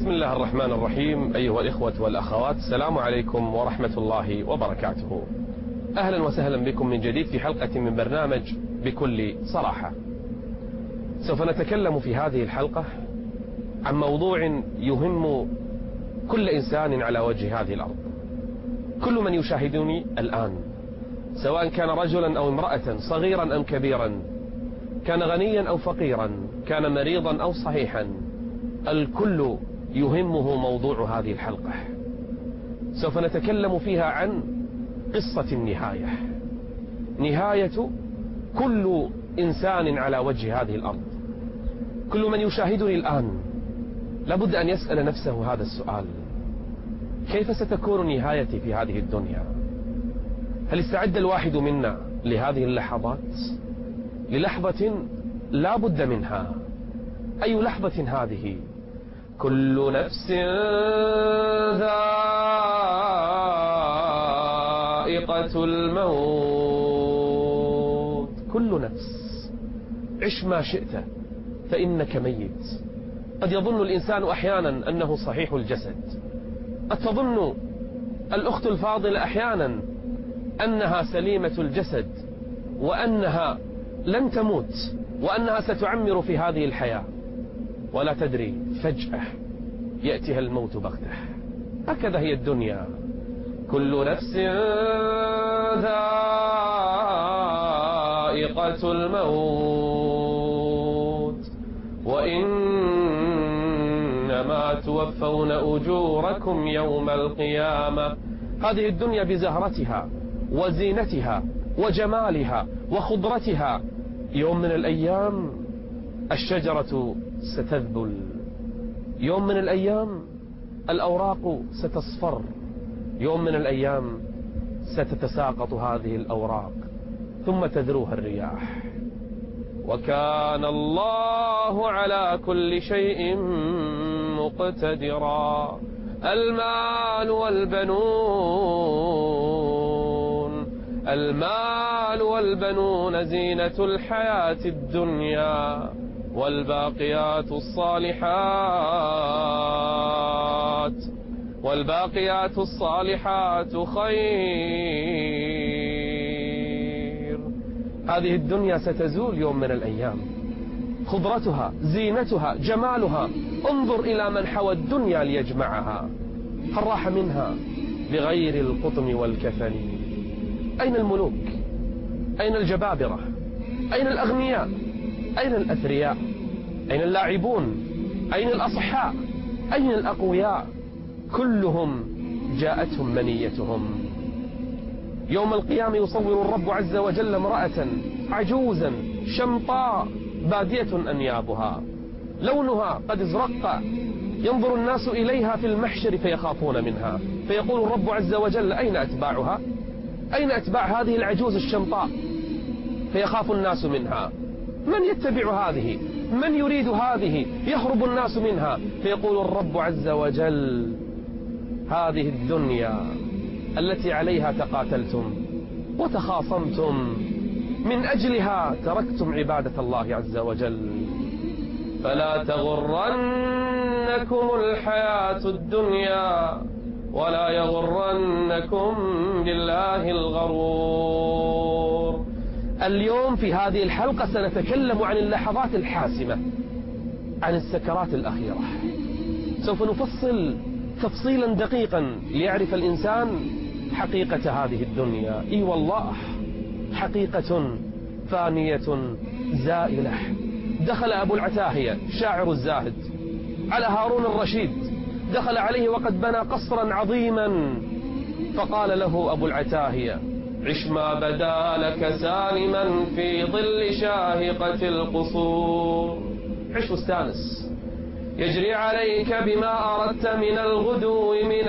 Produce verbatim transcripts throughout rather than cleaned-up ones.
بسم الله الرحمن الرحيم. أيها الإخوة والأخوات، السلام عليكم ورحمة الله وبركاته. أهلا وسهلا بكم من جديد في حلقة من برنامج بكل صراحة. سوف نتكلم في هذه الحلقة عن موضوع يهم كل إنسان على وجه هذه الأرض. كل من يشاهدني الآن، سواء كان رجلا أو امرأة، صغيرا أم كبيرا، كان غنيا أو فقيرا، كان مريضا أو صحيحا، الكل يهمه موضوع هذه الحلقة. سوف نتكلم فيها عن قصة النهاية، نهاية كل إنسان على وجه هذه الأرض. كل من يشاهدني الآن لابد أن يسأل نفسه هذا السؤال: كيف ستكون نهايتي في هذه الدنيا؟ هل استعد الواحد منا لهذه اللحظات، للحظة لا بد منها؟ أي لحظة هذه؟ كل نفس ذائقة الموت. كل نفس، عش ما شئت فإنك ميت. قد يظن الإنسان أحيانا أنه صحيح الجسد، قد تظن الأخت الفاضلة أحيانا أنها سليمة الجسد، وأنها لن تموت، وأنها ستعمر في هذه الحياة، ولا تدري فجأة يأتيها الموت بغتة. هكذا هي الدنيا. كل نفس ذائقة الموت وإنما توفون أجوركم يوم القيامة. هذه الدنيا بزهرتها وزينتها وجمالها وخضرتها، يوم من الأيام الشجرة ستذبل، يوم من الأيام الأوراق ستصفر، يوم من الأيام ستتساقط هذه الأوراق ثم تذروها الرياح. وكان الله على كل شيء مقتدرا. المال والبنون المال والبنون زينة الحياة الدنيا، والباقيات الصالحات والباقيات الصالحات خير. هذه الدنيا ستزول يوم من الأيام، خضرتها، زينتها، جمالها. انظر إلى من حوى الدنيا ليجمعها، هل راح منها بغير القطن والكفن؟ أين الملوك؟ أين الجبابرة؟ أين الأغنياء؟ أين الأثرياء؟ أين اللاعبون؟ أين الأصحاء؟ أين الأقوياء؟ كلهم جاءتهم منيتهم. يوم القيامة يصور الرب عز وجل امرأة عجوزا شمطاء بادية أنيابها، لونها قد ازرق، ينظر الناس إليها في المحشر فيخافون منها، فيقول الرب عز وجل: أين أتباعها؟ أين أتباع هذه العجوز الشمطاء؟ فيخاف الناس منها. من يتبع هذه؟ من يريد هذه؟ يهرب الناس منها، فيقول الرب عز وجل: هذه الدنيا التي عليها تقاتلتم وتخاصمتم، من أجلها تركتم عبادة الله عز وجل، فلا تغرنكم الحياة الدنيا ولا يغرنكم بالله الغرور. اليوم في هذه الحلقة سنتكلم عن اللحظات الحاسمة، عن السكرات الأخيرة. سوف نفصل تفصيلا دقيقا ليعرف الإنسان حقيقة هذه الدنيا. إي والله، حقيقة فانية زائلة. دخل أبو العتاهية شاعر الزاهد على هارون الرشيد، دخل عليه وقد بنى قصرا عظيما، فقال له أبو العتاهية: عش ما بدا لك سالما في ظل شاهقة القصور. عش واستانس، يجري عليك بما أردت من الغدو من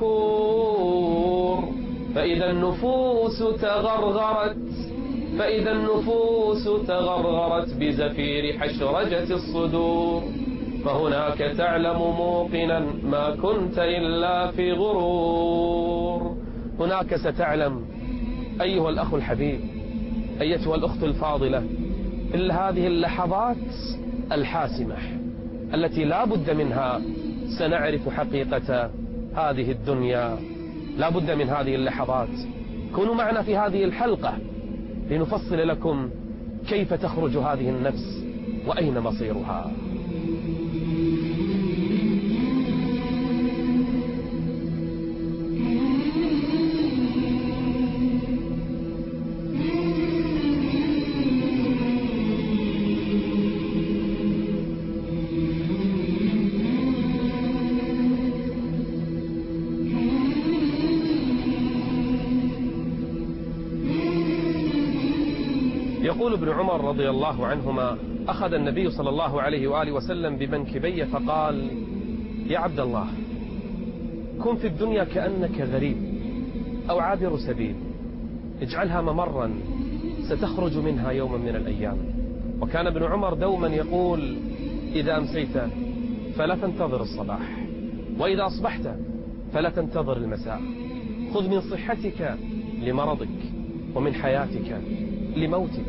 البكور، فإذا النفوس تغرغرت فإذا النفوس تغرغرت بزفير حشرجة الصدور، فهناك تعلم موقنا ما كنت إلا في غرور. هناك ستعلم أيها الأخ الحبيب، أيتها الأخت الفاضلة، إلا هذه اللحظات الحاسمة التي لا بد منها سنعرف حقيقة هذه الدنيا. لا بد من هذه اللحظات. كونوا معنا في هذه الحلقة لنفصل لكم كيف تخرج هذه النفس وأين مصيرها. يقول ابن عمر رضي الله عنهما: أخذ النبي صلى الله عليه وآله وسلم بمنكبي فقال: يا عبد الله، كن في الدنيا كأنك غريب أو عابر سبيل، اجعلها ممرا ستخرج منها يوما من الأيام. وكان ابن عمر دوما يقول: إذا أمسيت فلا تنتظر الصباح، وإذا أصبحت فلا تنتظر المساء. خذ من صحتك لمرضك، ومن حياتك لموتك.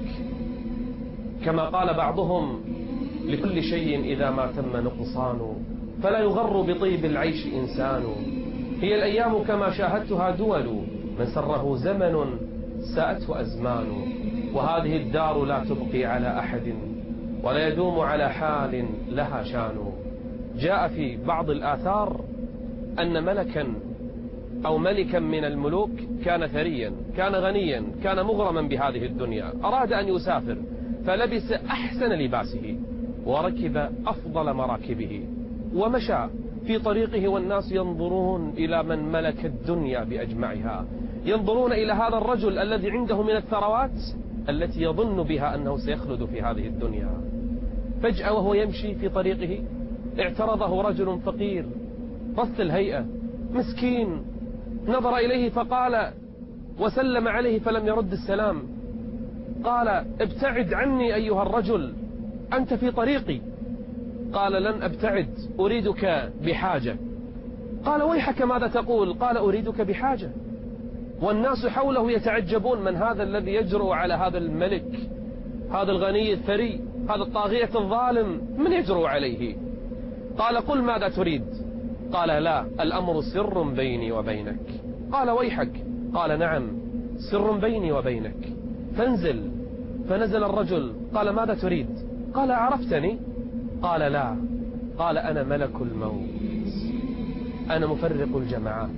كما قال بعضهم: لكل شيء إذا ما تم نقصان، فلا يغر بطيب العيش إنسان. هي الأيام كما شاهدتها دول، من سره زمن ساءته أزمان. وهذه الدار لا تبقي على أحد، ولا يدوم على حال لها شان. جاء في بعض الآثار أن ملكا أو ملكا من الملوك كان ثريا، كان غنيا، كان مغرما بهذه الدنيا، أراد أن يسافر فلبس أحسن لباسه وركب أفضل مراكبه ومشى في طريقه، والناس ينظرون إلى من ملك الدنيا بأجمعها، ينظرون إلى هذا الرجل الذي عنده من الثروات التي يظن بها أنه سيخلد في هذه الدنيا. فجأة وهو يمشي في طريقه اعترضه رجل فقير رث الهيئة مسكين، نظر إليه فقال وسلم عليه فلم يرد السلام. قال: ابتعد عني أيها الرجل، أنت في طريقي. قال: لن أبتعد، أريدك بحاجة. قال: ويحك ماذا تقول؟ قال: أريدك بحاجة. والناس حوله يتعجبون: من هذا الذي يجرؤ على هذا الملك، هذا الغني الثري، هذا الطاغية الظالم، من يجرؤ عليه؟ قال: قل ماذا تريد؟ قال: لا، الأمر سر بيني وبينك. قال: ويحك. قال: نعم، سر بيني وبينك، فانزل. فنزل الرجل. قال: ماذا تريد؟ قال: عرفتني؟ قال: لا. قال: أنا ملك الموت، أنا مفرق الجماعات،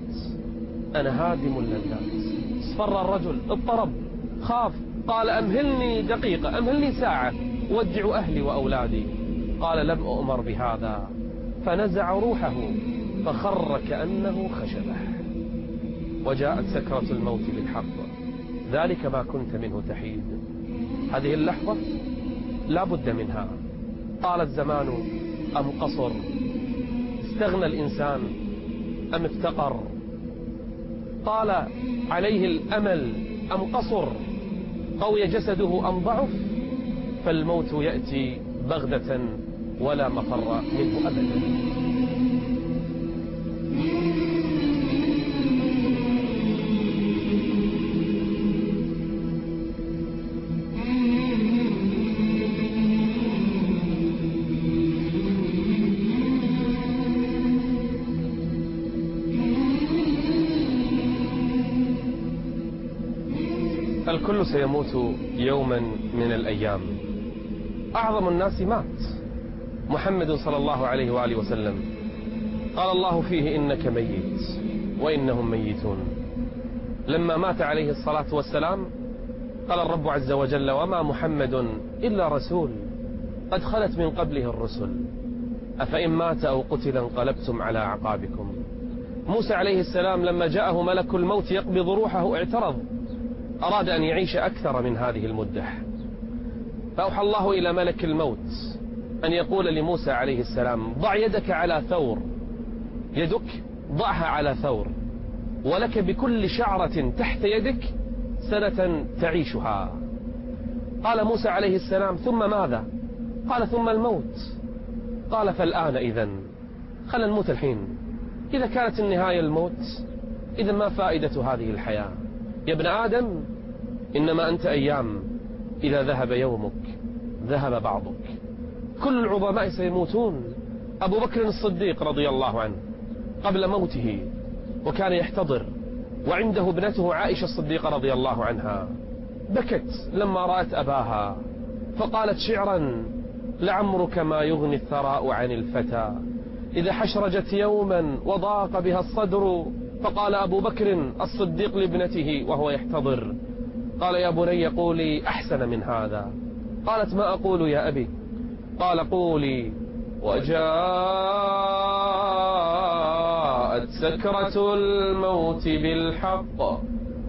أنا هادم اللذات. اصفر الرجل، اضطرب، خاف. قال: أمهلني دقيقة، أمهلني ساعة، أودع أهلي وأولادي. قال: لم أؤمر بهذا. فنزع روحه فخر كأنه خشبة. وجاءت سكرة الموت بالحق، ذلك ما كنت منه تحيد. هذه اللحظة لا بد منها. طال الزمان أم قصر؟ استغنى الإنسان أم افتقر؟ طال عليه الأمل أم قصر؟ قوي جسده أم ضعف؟ فالموت يأتي بغدة ولا مفر منه أبدا. الكل سيموت يوما من الأيام. أعظم الناس مات، محمد صلى الله عليه وآله وسلم قال الله فيه: إنك ميت وإنهم ميتون. لما مات عليه الصلاة والسلام قال الرب عز وجل: وما محمد إلا رسول قد خلت من قبله الرسل أفإن مات أو قتل انقلبتم على أعقابكم. موسى عليه السلام لما جاءه ملك الموت يقبض روحه اعترض، أراد أن يعيش أكثر من هذه المدة، فأوحى الله إلى ملك الموت أن يقول لموسى عليه السلام: ضع يدك على ثور، يدك ضعها على ثور، ولك بكل شعرة تحت يدك سنة تعيشها. قال موسى عليه السلام: ثم ماذا؟ قال: ثم الموت. قال: فالآن إذن، خلنا نموت الحين. إذا كانت النهاية الموت، إذا ما فائدة هذه الحياة؟ يا ابن آدم، إنما أنت أيام، إذا ذهب يومك ذهب بعضك. كل العظماء سيموتون، أبو بكر الصديق رضي الله عنه قبل موته وكان يحتضر، وعنده ابنته عائشة الصديقة رضي الله عنها، بكت لما رأت أباها فقالت شعرا: لعمرك ما يغني الثراء عن الفتى، إذا حشرجت يوما وضاق بها الصدر. فقال أبو بكر الصديق لابنته وهو يحتضر، قال: يا بني قولي أحسن من هذا. قالت: ما أقول يا أبي؟ قال: قولي: وجاءت سكرة الموت بالحق،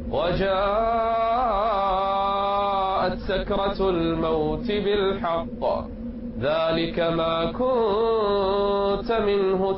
وجاءت سكرة الموت بالحق، ذلك ما كنت منه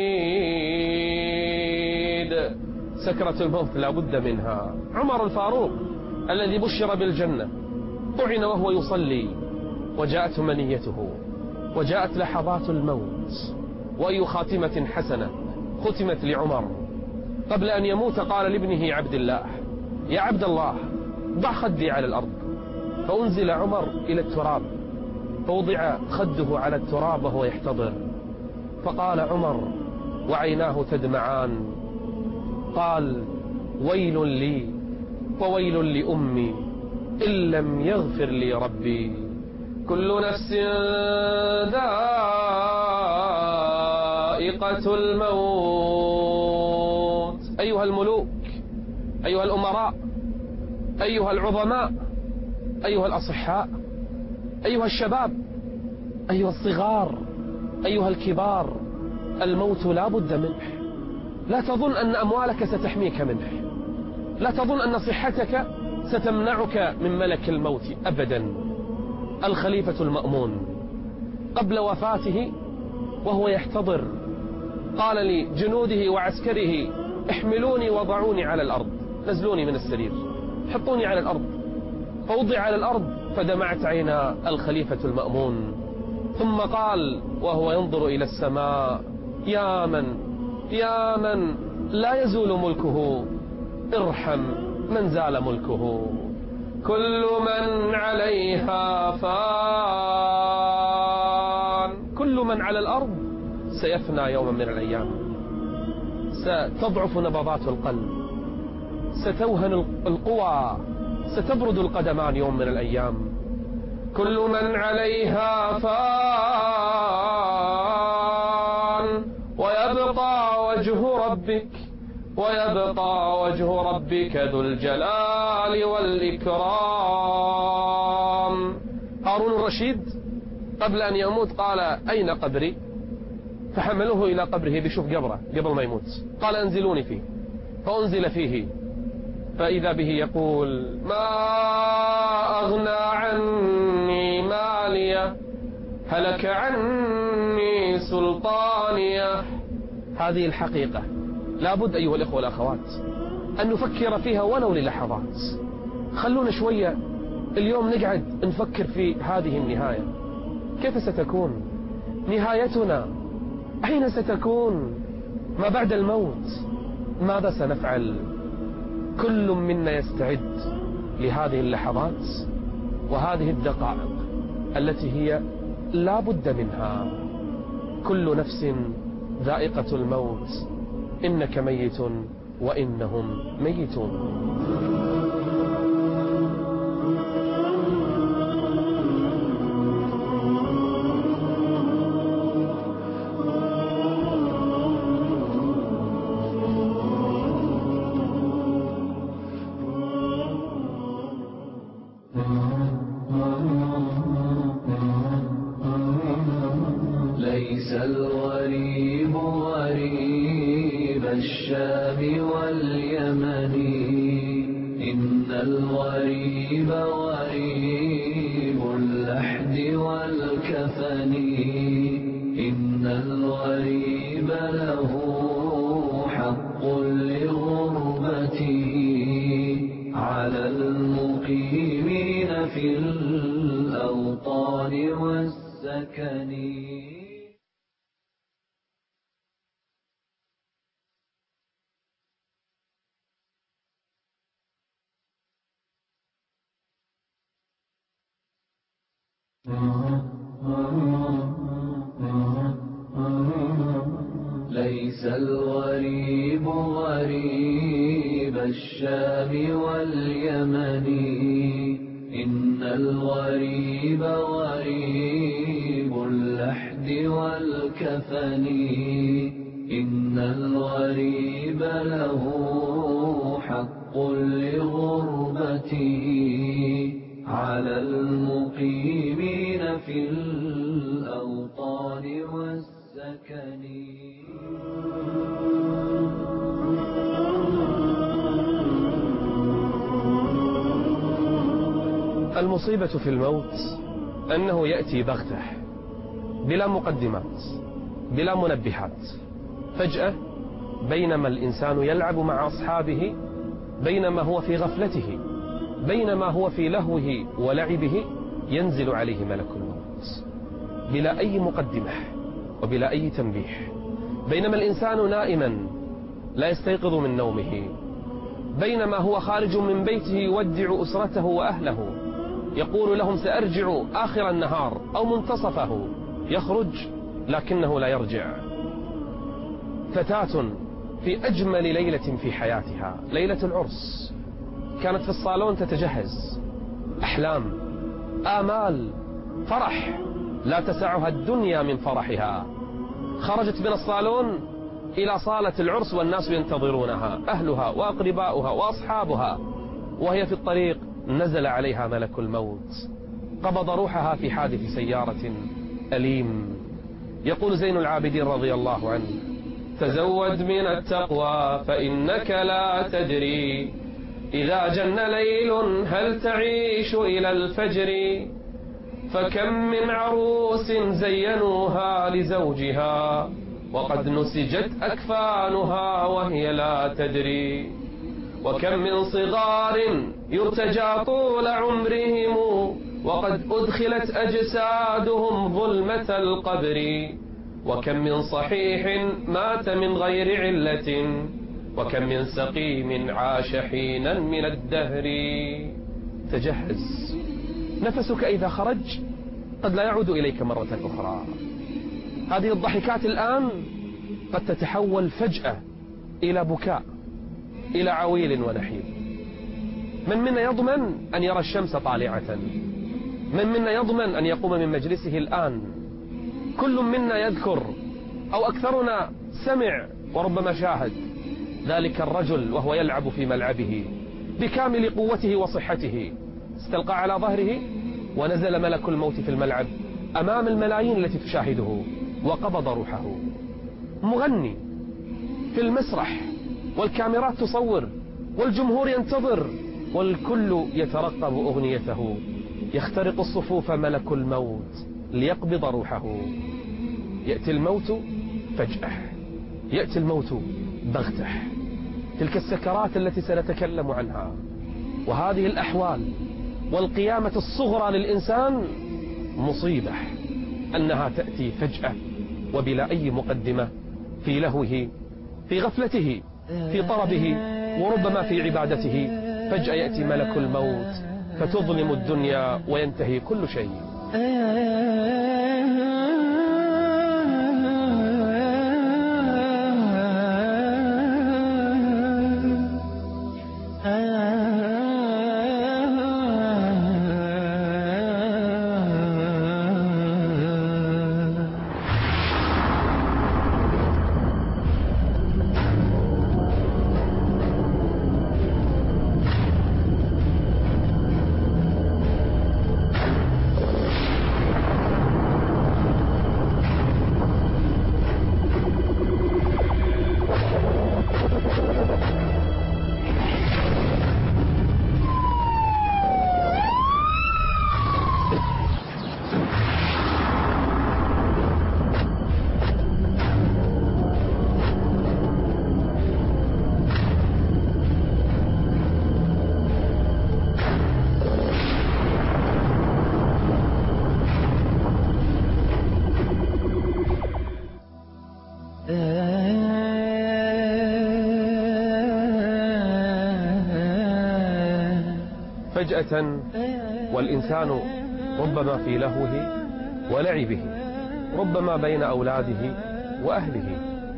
تحيد. سكرة الموت لا بد منها. عمر الفاروق الذي بشر بالجنة طعن وهو يصلي، وجاءت منيته، وجاءت لحظات الموت، وأي خاتمة حسنة ختمت لعمر. قبل أن يموت قال لابنه عبد الله: يا عبد الله ضع خدي على الأرض. فأنزل عمر إلى التراب، فوضع خده على التراب وهو يحتضر، فقال عمر وعيناه تدمعان، قال: ويل لي وويل لأمي إن لم يغفر لي ربي، كل نفس ذائقة الموت. أيها الملوك، أيها الأمراء، أيها العظماء، أيها الأصحاء، أيها الشباب، أيها الصغار، أيها الكبار، الموت لا بد منه. لا تظن أن أموالك ستحميك منه، لا تظن أن صحتك ستمنعك من ملك الموت أبدا. الخليفة المأمون قبل وفاته وهو يحتضر قال لجنوده وعسكره: احملوني وضعوني على الأرض، نزلوني من السرير، حطوني على الأرض. فوضع على الأرض فدمعت عينا الخليفة المأمون، ثم قال وهو ينظر إلى السماء: يا من يا من لا يزول ملكه، ارحم من زال ملكه، كل من عليها فان. كل من على الأرض سيفنى يوما من الأيام، ستضعف نبضات القلب، ستوهن القوى، ستبرد القدمان يوم من الأيام. كل من عليها فان ويبقى وجه ربك ويبقى وجه ربك ذو الجلال والإكرام. هارون الرشيد قبل أن يموت قال: أين قبري؟ فحملوه إلى قبره بيشوف قبره قبل ما يموت، قال: أنزلوني فيه. فأنزل فيه، فإذا به يقول: ما أغنى عني مالية، هلك عني سلطانية. هذه الحقيقة لابد أيها الإخوة والأخوات أن نفكر فيها ولو للحظات. خلونا شوية اليوم نقعد نفكر في هذه النهاية، كيف ستكون نهايتنا؟ أين ستكون؟ ما بعد الموت؟ ماذا سنفعل؟ كل منا يستعد لهذه اللحظات وهذه الدقائق التي هي لا بد منها. كل نفس ذائقة الموت، إنك ميت وإنهم ميتون. ليس الغريب غريب الشام واليمن، إن الغريب غريب اللحد والكفن، إن الغريب له حق لغربته على المقيمين في الأوطان والسكن. ليس الغريب غريب الشام واليمن، إن الغريب غريب اللحد والكفن، إن الغريب له حق لغربته على المقيمين في الأوطان والسكن. المصيبة في الموت أنه يأتي بغتة بلا مقدمات بلا منبهات، فجأة بينما الإنسان يلعب مع أصحابه، بينما هو في غفلته، بينما هو في لهوه ولعبه، ينزل عليه ملك الموت بلا أي مقدمة وبلا أي تنبيه. بينما الإنسان نائما لا يستيقظ من نومه، بينما هو خارج من بيته يودع أسرته وأهله، يقول لهم سأرجع آخر النهار أو منتصفه، يخرج لكنه لا يرجع. فتاة في أجمل ليلة في حياتها، ليلة العرس، كانت في الصالون تتجهز، أحلام، آمال، فرح لا تسعها الدنيا من فرحها. خرجت من الصالون إلى صالة العرس والناس ينتظرونها، أهلها وأقرباؤها وأصحابها، وهي في الطريق نزل عليها ملك الموت، قبض روحها في حادث سيارة أليم. يقول زين العابدين رضي الله عنه: تزود من التقوى فإنك لا تدري إذا جن ليل هل تعيش إلى الفجر، فكم من عروس زينوها لزوجها وقد نسجت أكفانها وهي لا تدري، وكم من صغار يرتجى طول عمرهم وقد أدخلت أجسادهم ظلمة القبر، وكم من صحيح مات من غير علة وكم من سقيم عاش حينا من الدهر. تجهز، نفسك إذا خرج قد لا يعود إليك مرة أخرى. هذه الضحكات الآن قد تتحول فجأة إلى بكاء، إلى عويل ونحيب. من منا يضمن أن يرى الشمس طالعة؟ من منا يضمن أن يقوم من مجلسه الآن؟ كل منا يذكر أو أكثرنا سمع وربما شاهد ذلك الرجل وهو يلعب في ملعبه بكامل قوته وصحته، استلقى على ظهره ونزل ملك الموت في الملعب أمام الملايين التي تشاهده وقبض روحه. مغني في المسرح والكاميرات تصور والجمهور ينتظر والكل يترقب أغنيته، يخترق الصفوف ملك الموت ليقبض روحه. يأتي الموت فجأة، يأتي الموت بغتة. تلك السكرات التي سنتكلم عنها وهذه الأحوال والقيامة الصغرى للإنسان مصيبة أنها تأتي فجأة وبلا أي مقدمة، في لهوه، في غفلته، في طربه، وربما في عبادته. فجأة يأتي ملك الموت فتظلم الدنيا وينتهي كل شيء. فجأة والإنسان ربما في لهوه ولعبه، ربما بين أولاده وأهله،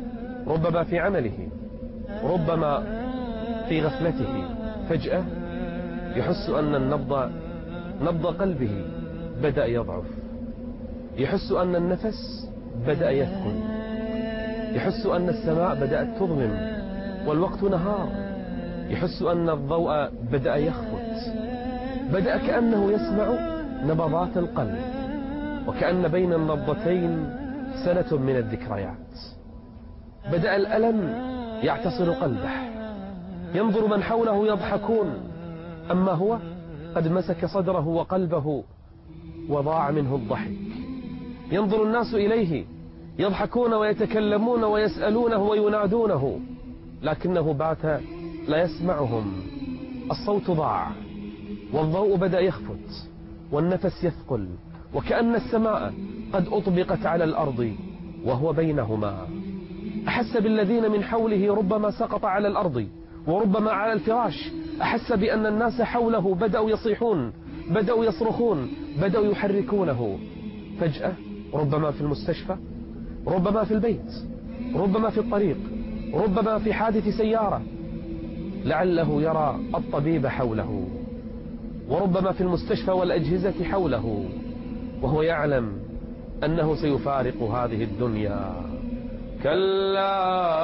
ربما في عمله، ربما في غفلته، فجأة يحس أن النبض نبض قلبه بدأ يضعف، يحس أن النفس بدأ يثقل، يحس أن السماء بدأت تظلم والوقت نهار، يحس أن الضوء بدأ يخفت، بدأ كأنه يسمع نبضات القلب، وكأن بين النبضتين سنة من الذكريات. بدأ الألم يعتصر قلبه، ينظر من حوله يضحكون، أما هو قد مسك صدره وقلبه وضاع منه الضحك. ينظر الناس إليه يضحكون ويتكلمون ويسألونه وينادونه، لكنه بات لا يسمعهم. الصوت ضاع والضوء بدأ يخفت والنفس يثقل، وكأن السماء قد أطبقت على الأرض وهو بينهما. أحس بالذين من حوله، ربما سقط على الأرض وربما على الفراش. أحس بأن الناس حوله بدأوا يصيحون، بدأوا يصرخون، بدأوا يحركونه. فجأة ربما في المستشفى، ربما في البيت، ربما في الطريق، ربما في حادث سيارة، لعله يرى الطبيب حوله، وربما في المستشفى والأجهزة حوله، وهو يعلم أنه سيفارق هذه الدنيا. كلا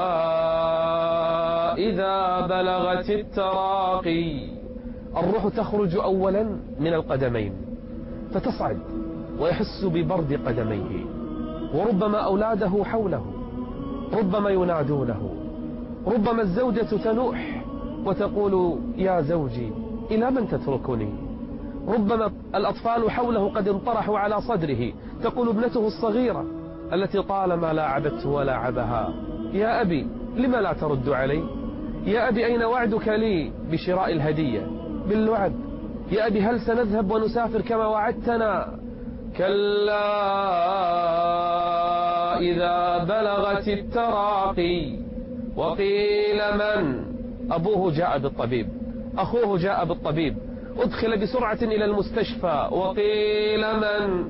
إذا بلغت التراقي. الروح تخرج أولا من القدمين فتصعد ويحس ببرد قدميه، وربما أولاده حوله، ربما ينادونه، ربما الزوجة تنوح وتقول يا زوجي إلى من تتركني، ربما الأطفال حوله قد انطرحوا على صدره، تقول ابنته الصغيرة التي طالما لاعبته ولاعبها يا أبي لما لا ترد علي، يا أبي أين وعدك لي بشراء الهدية باللعب، يا أبي هل سنذهب ونسافر كما وعدتنا. كلا إذا بلغت التراقي وقيل من. أبوه جاء بالطبيب، أخوه جاء بالطبيب، أدخل بسرعة إلى المستشفى، وقيل من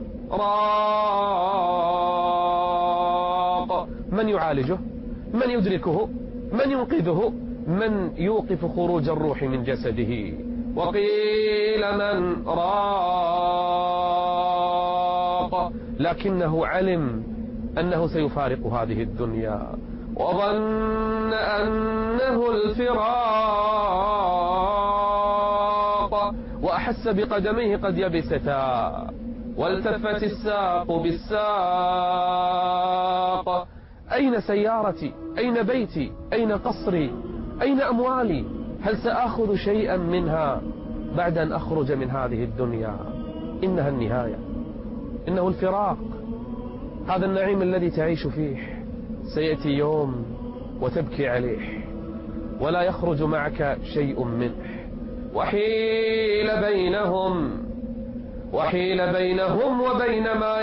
راق. من يعالجه؟ من يدركه؟ من ينقذه؟ من يوقف خروج الروح من جسده؟ وقيل من راق. لكنه علم أنه سيفارق هذه الدنيا، وظن أنه الفراق، وأحس بقدميه قد يبستا، والتفت الساق بالساق. أين سيارتي؟ أين بيتي؟ أين قصري؟ أين أموالي؟ هل سآخذ شيئا منها بعد أن أخرج من هذه الدنيا؟ إنها النهاية، إنه الفراق. هذا النعيم الذي تعيش فيه سيأتي يوم وتبكي عليه ولا يخرج معك شيء منه. وحيل بينهم وحيل بينهم وبين ما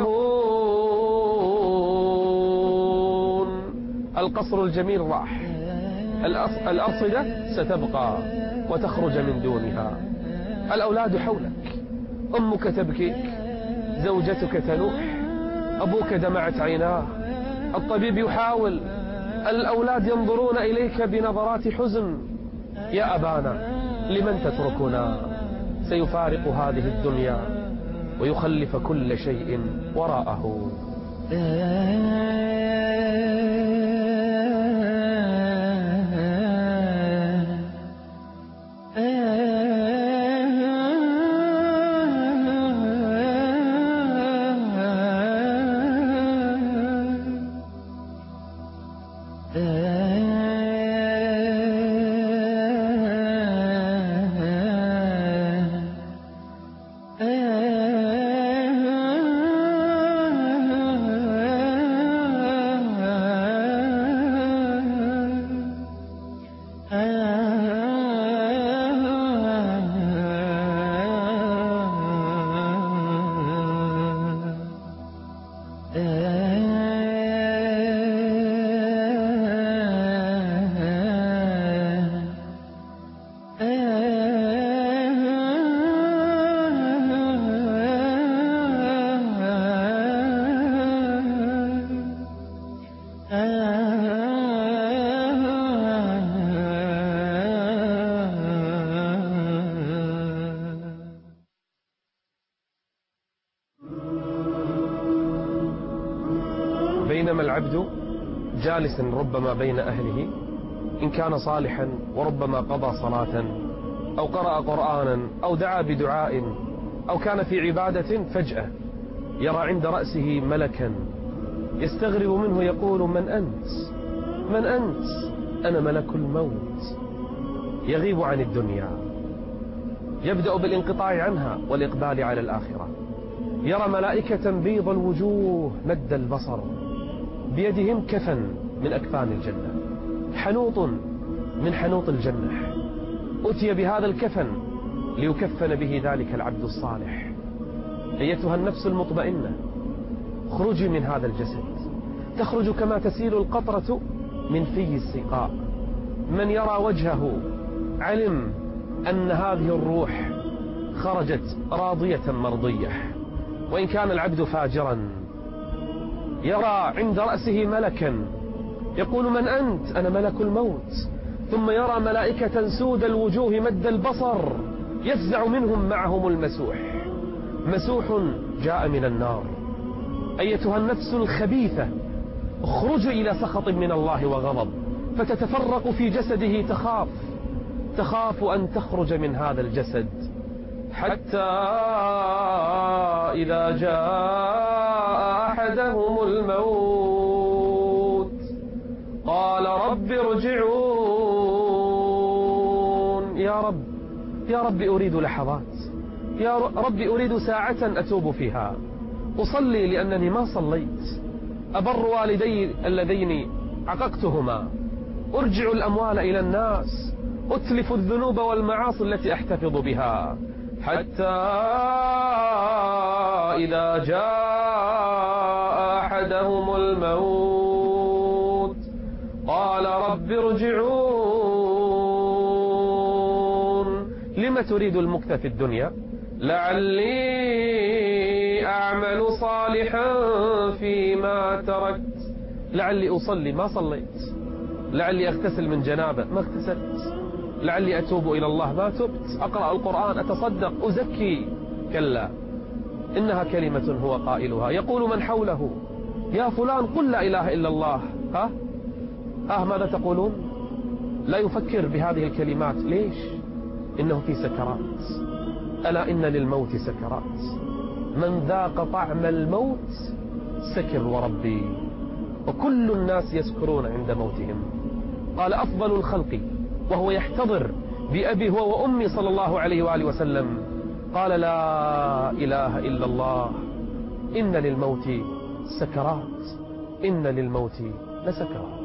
يشتهون. القصر الجميل راح، الأرصدة ستبقى وتخرج من دونها. الأولاد حولك، أمك تبكيك، زوجتك تنوح، أبوك دمعت عيناه، الطبيب يحاول، الأولاد ينظرون إليك بنظرات حزن. يا أبانا لمن تتركنا؟ سيفارق هذه الدنيا ويخلف كل شيء وراءه. العبد جالسا ربما بين أهله إن كان صالحا وربما قضى صلاة أو قرأ قرآنا أو دعا بدعاء أو كان في عبادة، فجأة يرى عند رأسه ملكا يستغرب منه يقول: من أنت؟ من أنت؟ أنا ملك الموت. يغيب عن الدنيا، يبدأ بالانقطاع عنها والإقبال على الآخرة. يرى ملائكة بيض الوجوه مد البصر، بيدهم كفن من أكفان الجنة، حنوط من حنوط الجنة، أتي بهذا الكفن ليكفن به ذلك العبد الصالح. أيتها النفس المطمئنة، اخرجي من هذا الجسد، تخرج كما تسيل القطرة من في السقاء. من يرى وجهه علم أن هذه الروح خرجت راضية مرضية. وإن كان العبد فاجرا يرى عند رأسه ملكا يقول: من أنت؟ أنا ملك الموت. ثم يرى ملائكة سود الوجوه مد البصر يفزع منهم معهم المسوح، مسوح جاء من النار. أيتها النفس الخبيثة، اخرجي إلى سخط من الله وغضب، فتتفرق في جسده، تخاف تخاف أن تخرج من هذا الجسد، حتى إذا جاء أحدهم الموت قال: رب ارجعون. يا رب يا رب أريد لحظات، يا رب أريد ساعة أتوب فيها، أصلي لأنني ما صليت، أبر والدي اللذين عققتهما، أرجع الأموال إلى الناس، أتلف الذنوب والمعاصي التي أحتفظ بها، حتى إذا جاء أحدهم الموت قال: رب ارجعون. لم تريد المكث في الدنيا؟ لعلي أعمل صالحا فيما تركت. لعلي أصلي ما صليت، لعلي أغتسل من جنابة ما اغتسلت، لعلي أتوب إلى الله ما تبت، أقرأ القرآن، أتصدق، أزكي. كلا، إنها كلمة هو قائلها. يقول من حوله: يا فلان قل لا إله إلا الله. ها ها ماذا تقولون؟ لا يفكر بهذه الكلمات. ليش؟ إنه في سكرات. ألا إن للموت سكرات، من ذاق طعم الموت سكر وربي، وكل الناس يسكرون عند موتهم. قال أفضل الخلق وهو يحتضر بأبي هو وأمي صلى الله عليه وآله وسلم، قال: لا إله إلا الله، إن للموت سكرات، إن للموت لسكرات.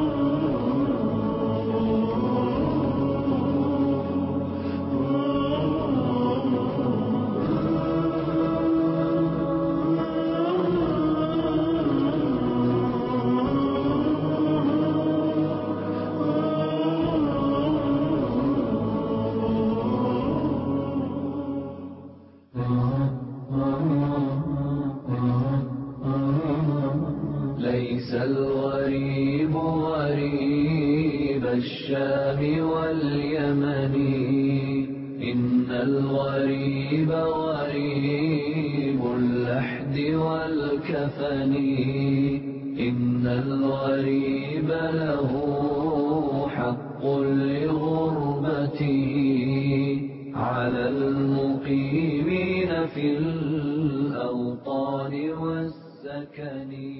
ليس الغريب غريب الشام واليمن، إن الغريب غريب اللحد والكفن، إن الغريب له حق لغربته على المقيمين في الأوطان والسكن.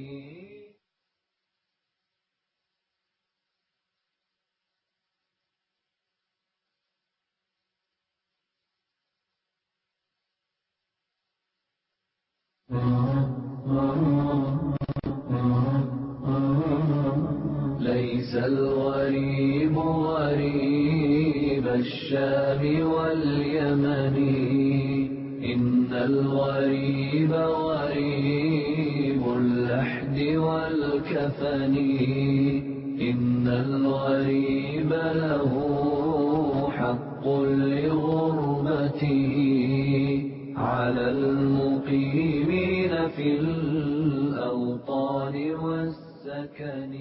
ليس الغريب غريب الشام واليمن، إن الغريب غريب اللحد والكفن، إن الغريب له حق لغربته على المقيمين في الأوطان والسكن.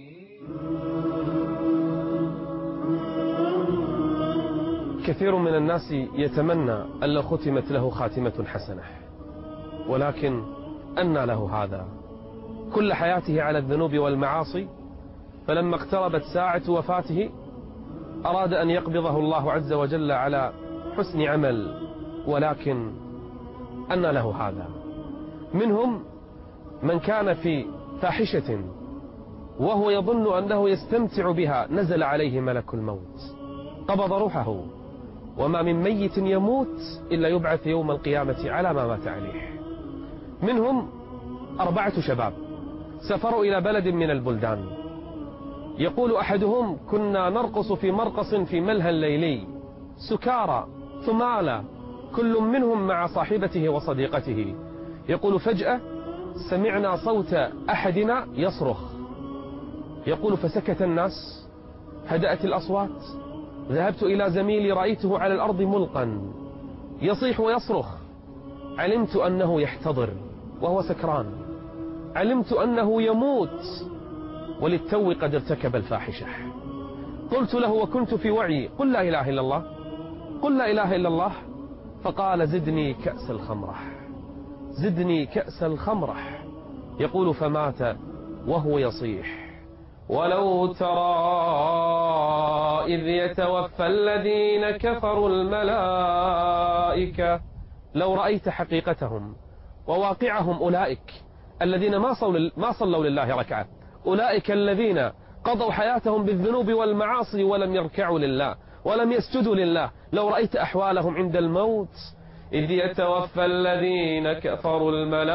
كثير من الناس يتمنى أن لو ختمت له خاتمة حسنة، ولكن أنى له هذا؟ كل حياته على الذنوب والمعاصي، فلما اقتربت ساعة وفاته أراد أن يقبضه الله عز وجل على حسن عمل، ولكن أن له هذا. منهم من كان في فاحشة وهو يظن أنه يستمتع بها، نزل عليه ملك الموت قبض روحه، وما من ميت يموت إلا يبعث يوم القيامة على ما مات عليه. منهم أربعة شباب سافروا إلى بلد من البلدان، يقول أحدهم: كنا نرقص في مرقص في ملهى ليلي، سكارى ثمالى، كل منهم مع صاحبته وصديقته. يقول: فجأة سمعنا صوت أحدنا يصرخ، يقول: فسكت الناس، هدأت الأصوات، ذهبت إلى زميلي رأيته على الأرض ملقا يصيح ويصرخ، علمت أنه يحتضر وهو سكران، علمت أنه يموت وللتو قد ارتكب الفاحشة. قلت له وكنت في وعي: قل لا إله إلا الله، قل لا إله إلا الله. فقال: زدني كأس الخمرة، زدني كأس الخمرة. يقول: فمات وهو يصيح. ولو ترى إذ يتوفى الذين كفروا الملائكة، لو رأيت حقيقتهم وواقعهم، أولئك الذين ما صلوا, ما صلوا لله ركعة، أولئك الذين قضوا حياتهم بالذنوب والمعاصي ولم يركعوا لله ولم يسجدوا لله، لو رأيت أحوالهم عند الموت. إذ يتوفى الذين كفروا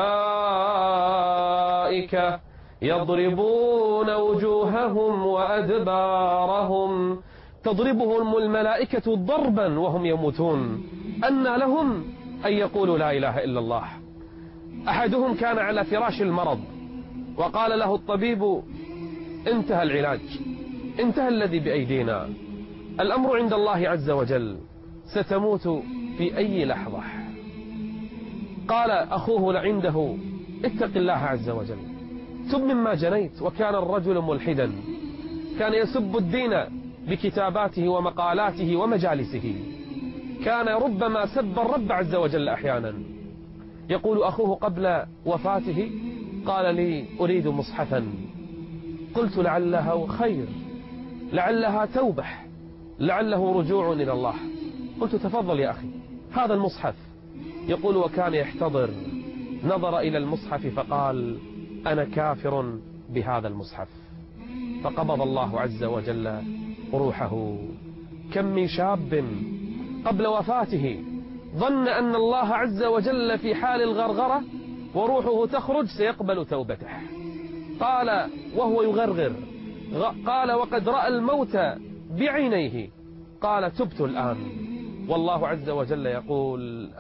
الملائكة يضربون وجوههم وأدبارهم، تضربهم الملائكة ضربا وهم يموتون، أن لهم أن يقولوا لا إله إلا الله. أحدهم كان على فراش المرض وقال له الطبيب: انتهى العلاج، انتهى الذي بأيدينا، الأمر عند الله عز وجل، ستموت في أي لحظة. قال أخوه لعنده: اتق الله عز وجل، تب مما جنيت. وكان الرجل ملحدا، كان يسب الدين بكتاباته ومقالاته ومجالسه، كان ربما سب الرب عز وجل أحيانا. يقول أخوه قبل وفاته: قال لي أريد مصحفا، قلت لعله خير، لعلها توبة، لعله رجوع إلى الله. قلت: تفضل يا أخي هذا المصحف. يقول: وكان يحتضر، نظر إلى المصحف فقال: أنا كافر بهذا المصحف، فقبض الله عز وجل روحه. كم من شاب قبل وفاته ظن أن الله عز وجل في حال الغرغرة وروحه تخرج سيقبل توبته، قال وهو يغرغر، قال وقد رأى الموت بعينيه، قال: تبت الآن. والله عز وجل يقول: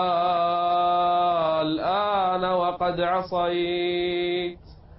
آه الآن وقد عصيت،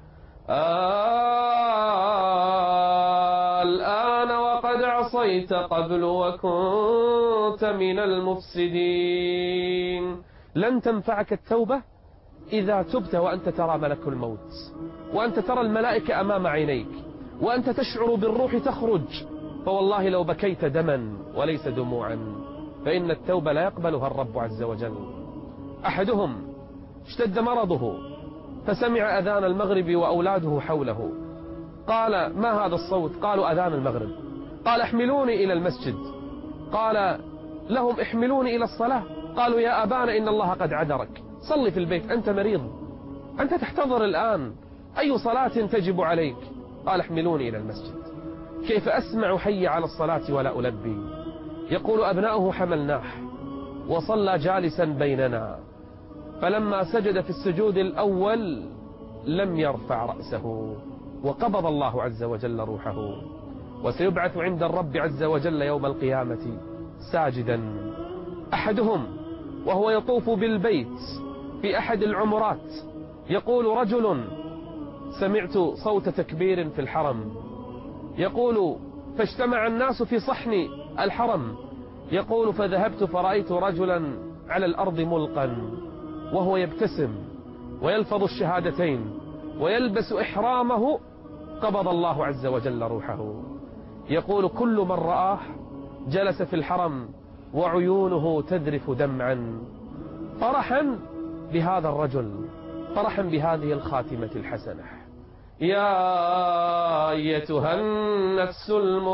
آه الآن وقد عصيت قبل وكنت من المفسدين. لن تنفعك التوبة إذا تبت وأنت ترى ملك الموت، وأنت ترى الملائكة أمام عينيك، وأنت تشعر بالروح تخرج، فوالله لو بكيت دما وليس دموعا، فإن التوبة لا يقبلها الرب عز وجل. أحدهم اشتد مرضه فسمع أذان المغرب وأولاده حوله، قال: ما هذا الصوت؟ قالوا: أذان المغرب. قال: احملوني إلى المسجد. قال لهم: احملوني إلى الصلاة. قالوا: يا أبانا إن الله قد عذرك، صلي في البيت، أنت مريض، أنت تحتضر الآن، أي صلاة تجب عليك؟ قال: احملوني إلى المسجد. كيف أسمع حي على الصلاة ولا ألبي؟ يقول: أبناؤه حملناه وصلى جالسا بيننا، فلما سجد في السجود الأول لم يرفع رأسه، وقبض الله عز وجل روحه، وسيبعث عند الرب عز وجل يوم القيامة ساجدا. أحدهم وهو يطوف بالبيت في أحد العمرات، يقول: رجل سمعت صوت تكبير في الحرم، يقول: فاجتمع الناس في صحن الحرم، يقول: فذهبت فرأيت رجلا على الأرض ملقا وهو يبتسم ويلفظ الشهادتين ويلبس إحرامه، قبض الله عز وجل روحه. يقول: كل من رآه جلس في الحرم وعيونه تذرف دمعا فرحا بهذا الرجل، فرحم بهذه الخاتمة الحسنة. يا أيتها النفس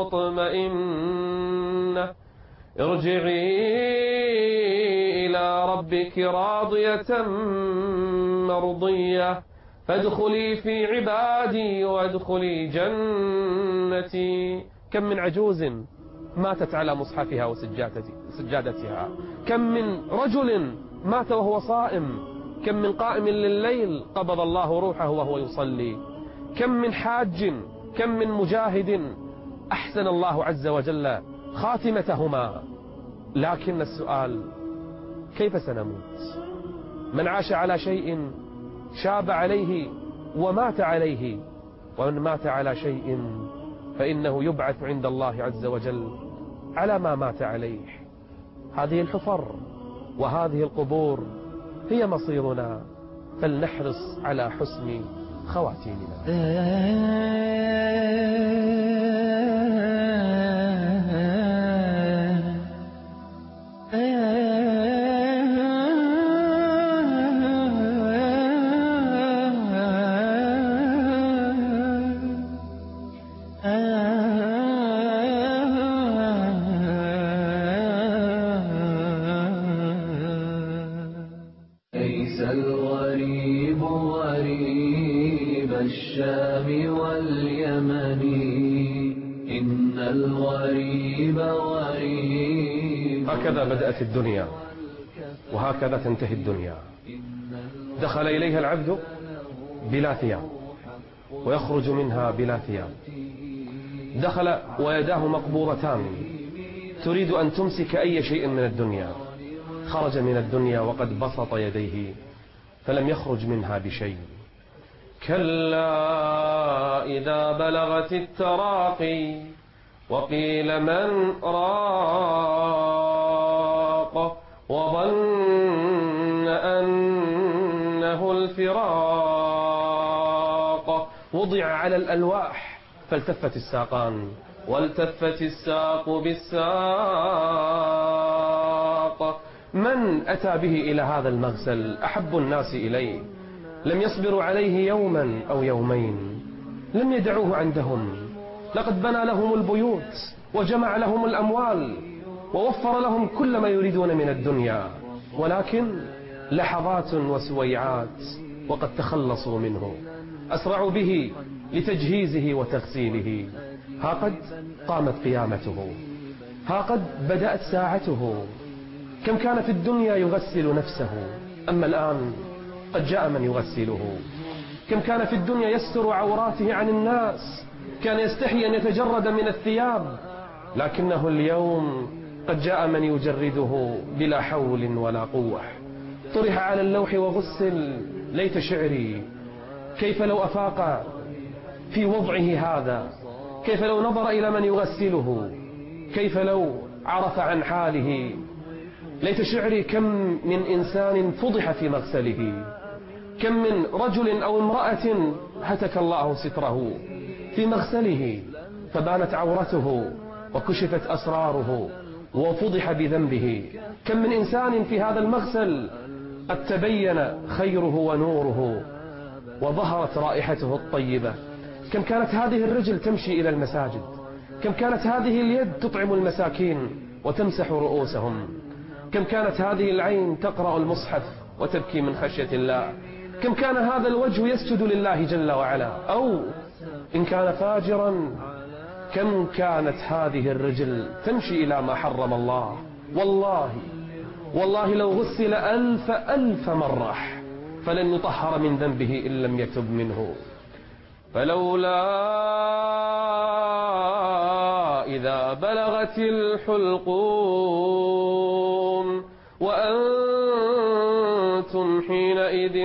المطمئنة ارجعي إلى ربك راضية مرضية فادخلي في عبادي وادخلي جنتي. كم من عجوز ماتت على مصحفها وسجادتها، كم من رجل مات وهو صائم، كم من قائم لليل قبض الله روحه وهو يصلي، كم من حاج، كم من مجاهد أحسن الله عز وجل خاتمتهما. لكن السؤال كيف سنموت؟ من عاش على شيء شاب عليه ومات عليه، ومن مات على شيء فإنه يبعث عند الله عز وجل على ما مات عليه. هذه الحفر وهذه القبور هي مصيرنا، فلنحرص على حسن خواتيمنا. ليس الغريب غريب الشام واليمن، إن الغريب غريب. هكذا بدأت الدنيا وهكذا تنتهي الدنيا. دخل إليها العبد بلا ثياب ويخرج منها بلا ثياب. دخل ويداه مقبورتان تريد أن تمسك أي شيء من الدنيا. خرج من الدنيا وقد بسط يديه فلم يخرج منها بشيء. كلا إذا بلغت التراقي وقيل من راق وظن أنه الفراق وضع على الألواح فالتفت الساقان والتفت الساق بالساق. من أتى به إلى هذا المغسل أحب الناس إليه، لم يصبروا عليه يوما أو يومين، لم يدعوه عندهم. لقد بنى لهم البيوت وجمع لهم الأموال ووفر لهم كل ما يريدون من الدنيا، ولكن لحظات وسويعات وقد تخلصوا منه. أسرعوا به لتجهيزه وتغسيله. ها قد قامت قيامته، ها قد بدأت ساعته. كم كان في الدنيا يغسل نفسه، أما الآن قد جاء من يغسله. كم كان في الدنيا يستر عوراته عن الناس، كان يستحي أن يتجرد من الثياب، لكنه اليوم قد جاء من يجرده بلا حول ولا قوة. طرح على اللوح وغسل. ليت شعري كيف لو أفاق في وضعه هذا، كيف لو نظر إلى من يغسله، كيف لو عرف عن حاله. ليت شعري كم من إنسان فضح في مغسله، كم من رجل أو امرأة هتك الله ستره في مغسله فبانت عورته وكشفت أسراره وفضح بذنبه. كم من إنسان في هذا المغسل قد تبين خيره ونوره وظهرت رائحته الطيبة. كم كانت هذه الرجل تمشي إلى المساجد، كم كانت هذه اليد تطعم المساكين وتمسح رؤوسهم، كم كانت هذه العين تقرأ المصحف وتبكي من خشية الله، كم كان هذا الوجه يسجد لله جل وعلا، أو إن كان فاجرا كم كانت هذه الرجل تمشي إلى ما حرم الله. والله والله لو غسل ألف ألف مرة فلن يطهر من ذنبه إن لم يتب منه. فلولا إذا بلغت الحلقوم وأنتم حينئذ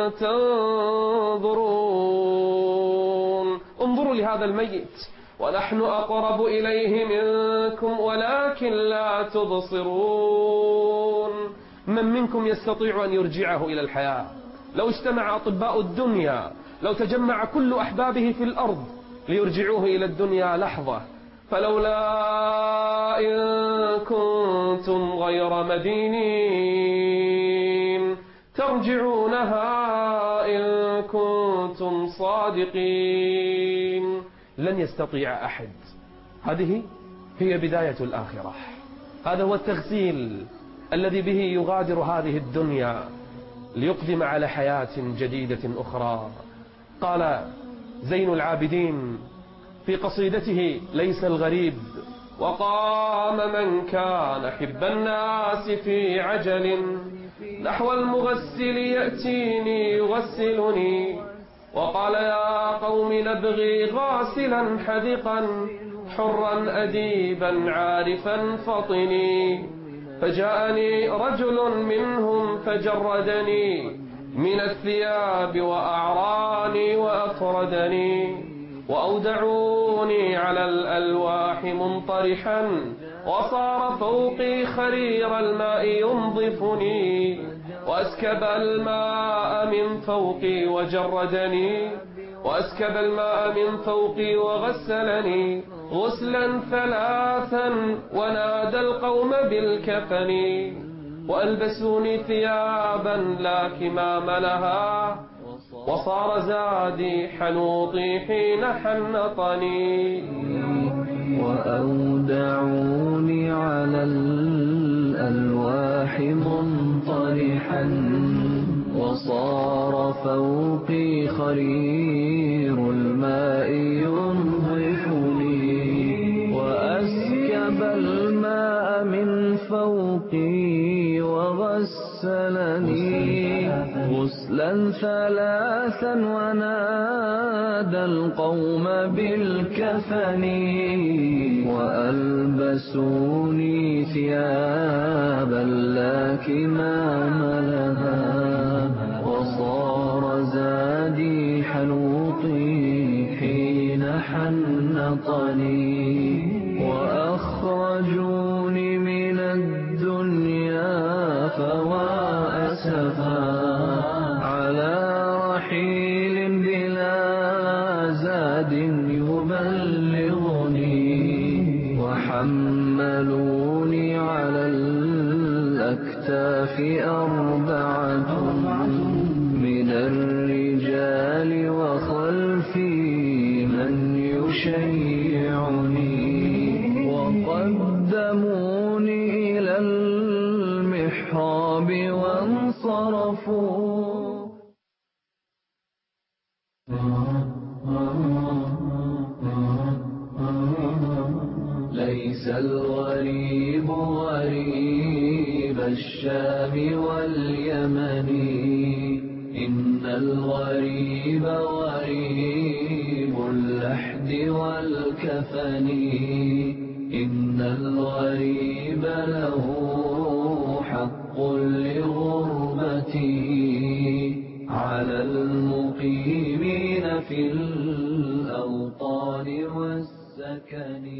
تنظرون. انظروا لهذا الميت ونحن أقرب إليه منكم ولكن لا تبصرون. من منكم يستطيع أن يرجعه إلى الحياة؟ لو اجتمع أطباء الدنيا، لو تجمع كل أحبابه في الأرض ليرجعوه إلى الدنيا لحظة، فلولا إن كنتم غير مدينين ترجعونها إن كنتم صادقين. لن يستطيع أحد. هذه هي بداية الآخرة. هذا هو التغسيل الذي به يغادر هذه الدنيا ليقدم على حياة جديدة أخرى. قال زين العابدين في قصيدته ليس الغريب: وقام من كان حب الناس في عجل نحو المغسل يأتيني يغسلني، وقال يا قوم نبغي غاسلا حذقا حرا أديبا عارفا فطني، فجاءني رجل منهم فجردني من الثياب وأعراني وأطردني، وأودعوني على الألواح منطرحا وصار فوقي خرير الماء ينظفني، وأسكب الماء من فوقي وجردني، وأسكب الماء من فوقي وغسلني غسلا ثلاثا ونادى القوم بالكفن، وألبسوني ثيابا لا كمام لها وصار زادي حنوطي حين حنطني، وأودعوني على الألواح منطرحا وصار فوقي خرير الماء ينظفني، وأسكب الماء من فوقي وغسلني غسلا ثلاثا ونادى القوم بالكفن، وألبسوني ثيابا لا كمام لها وصار زادي حنوطي حين حنطني، وأخرجوني من الدنيا فوا أسفا على رحيل بلا زاد يبلغني، وحملوني على الأكتاف أربعة من الرجال وخلفي من يشيعني، وقدموني إلى المحراب وانصرفوا. ليس الغريب غريب الشام واليمن، إن الغريب غريب اللحد والكفن، إن الغريب له حق لغربته على المقيمين في الأوطان والسكن.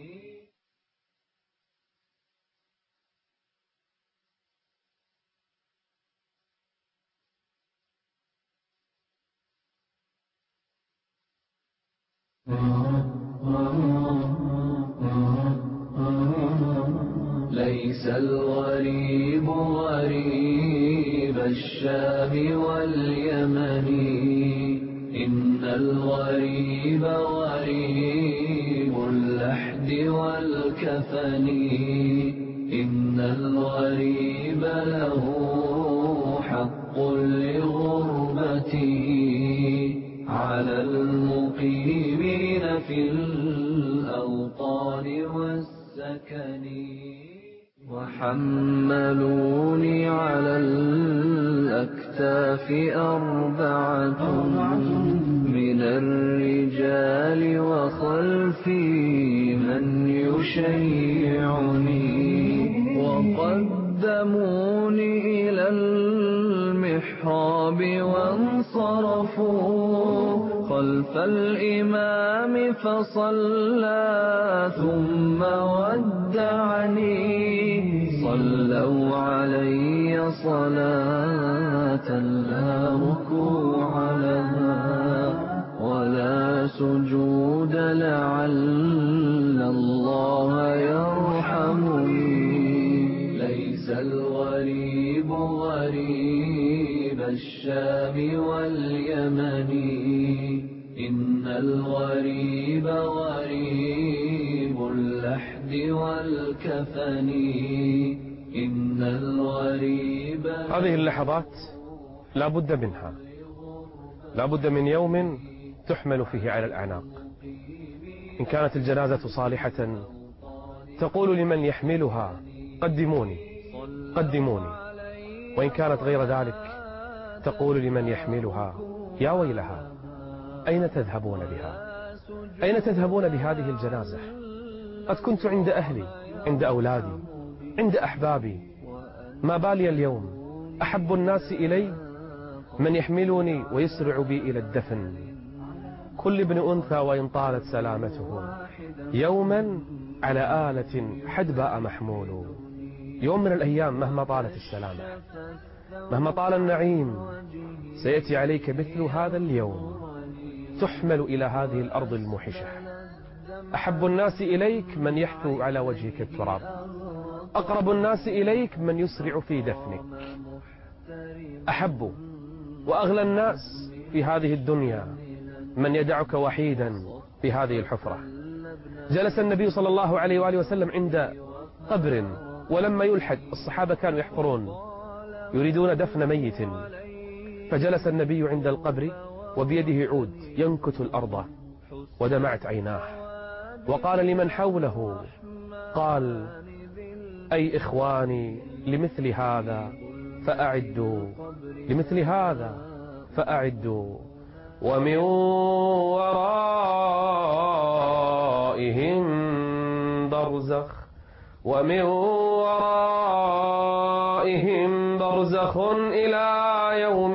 ليس الغريب غريب الشام واليمن، إن الغريب غريب اللحد والكفن، إن الغريب له حق لغربته على المقيمين في الأوطان والسكن، وحملوني على الأكتاف أربعة من الرجال وخلفي من يشيعني، وقدموني إلى المحراب وانصرفوا خلف الإمام فصلى ثم ودعني، صلوا علي صلاة لا ركوع لها ولا سجود لعل الله يرحمني. ليس الغريب غريب الشام واليمن، الكفن إن الغريب. هذه اللحظات لا بد منها، لا بد من يوم تحمل فيه على الأعناق. إن كانت الجنازة صالحة تقول لمن يحملها قدموني قدموني، وإن كانت غير ذلك تقول لمن يحملها يا ويلها أين تذهبون بها؟ أين تذهبون بهذه الجنازة؟ قد كنت عند أهلي، عند أولادي، عند أحبابي، ما بالي اليوم أحب الناس إلي من يحملني ويسرع بي إلى الدفن. كل ابن أنثى وإن طالت سلامته يوما على آلة حدباء محمول. يوم من الأيام مهما طالت السلامة، مهما طال النعيم، سيأتي عليك مثل هذا اليوم تحمل إلى هذه الأرض الموحشة. أحب الناس إليك من يحثو على وجهك التراب، أقرب الناس إليك من يسرع في دفنك. أحب وأغلى الناس في هذه الدنيا من يدعك وحيدا في هذه الحفرة. جلس النبي صلى الله عليه وآله وسلم عند قبر، ولما يلحد الصحابة كانوا يحفرون يريدون دفن ميت، فجلس النبي عند القبر وبيده عود ينكت الأرض ودمعت عيناه، وقال لمن حوله، قال أي إخواني لمثل هذا فأعدوا، لمثل هذا فأعدوا، ومن ورائهم برزخ، ومن ورائهم برزخ إلى يوم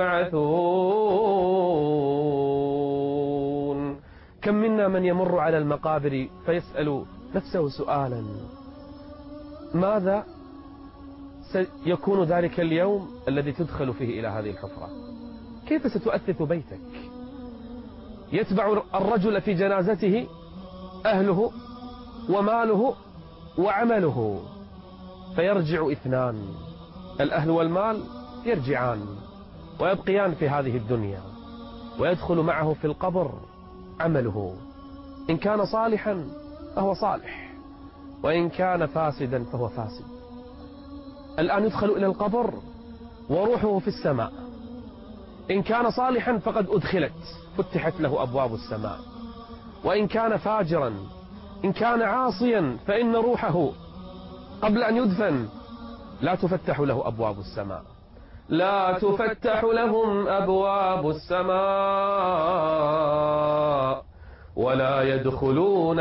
يبعثون. كم منا من يمر على المقابر فيسأل نفسه سؤالا، ماذا سيكون ذلك اليوم الذي تدخل فيه إلى هذه الحفرة؟ كيف ستؤثث بيتك؟ يتبع الرجل في جنازته أهله وماله وعمله، فيرجع اثنان، الأهل والمال يرجعان ويبقيان في هذه الدنيا، ويدخل معه في القبر عمله، إن كان صالحا فهو صالح، وإن كان فاسدا فهو فاسد. الآن يدخل إلى القبر وروحه في السماء، إن كان صالحا فقد أدخلت فتحت له أبواب السماء، وإن كان فاجرا، إن كان عاصيا، فإن روحه قبل أن يدفن لا تفتح له أبواب السماء، لا تفتح لهم أبواب السماء، ولا يدخلون